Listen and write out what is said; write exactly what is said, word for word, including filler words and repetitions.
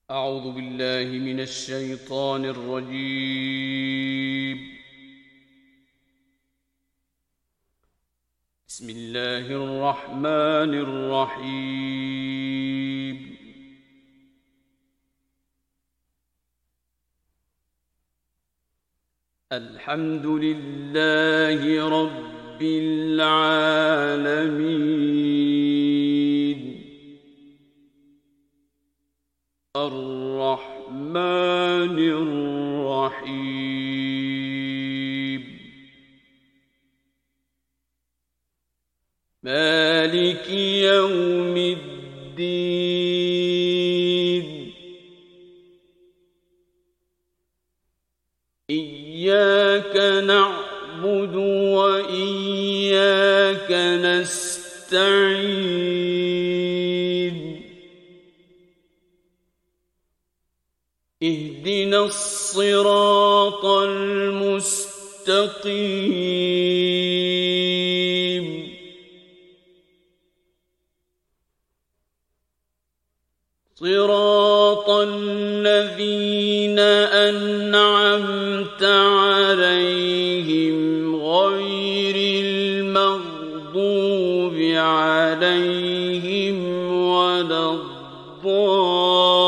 أعوذ بالله من الشيطان الرجيم. بسم الله الرحمن الرحيم. الحمد لله رب العالمين الرحمن الرحيم مالك يوم الدين إياك نعبد وإياك نستعين اهدنا الصراط المستقيم صراط الذين أنعمت عليهم غير المغضوب عليهم ولا الضالين